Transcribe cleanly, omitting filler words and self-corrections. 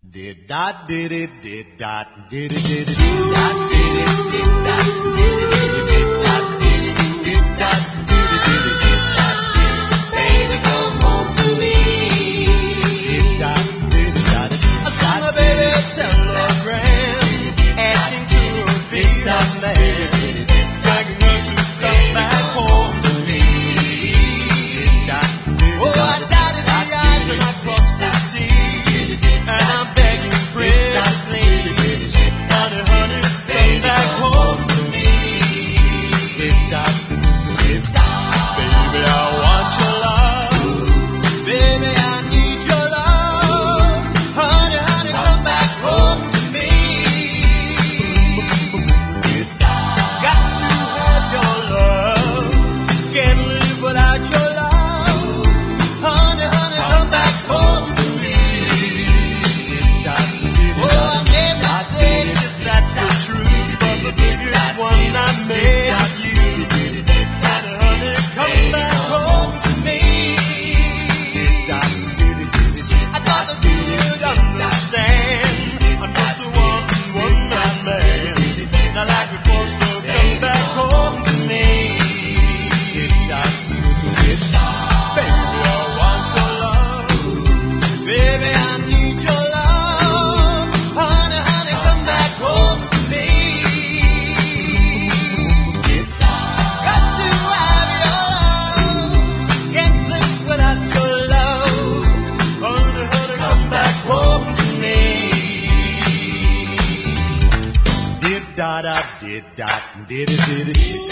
Did dot did it did dot did it did it did dot did it did dot did it did dot did it did dot did it did dot did it. Baby, come home to me. Did dot did dot. I saw my baby telegram asking to be the man, begging her to come back home to me. Oh, I dotted the I's and I crossed the T's, and I'm begging pretty please, honey, honey, come back home to me. Baby, I want your love. Baby, I need your love. Honey, honey, come back home to me. Got to have your love. Can't live without your love. Honey, honey, come back home to me. Oh, I made mistakes, that's the truth, but the biggest one I made of you. Honey, honey, come back home to me. I thought that you would understand. I'm just a one-man man. Not like before, so come back home to me. Baby, I want your love. Baby, I need your love. Honey, honey, come back home to me. Got to have your love. Can't live without your love. Honey, honey, come back home to me. Did dot did dot did it did it.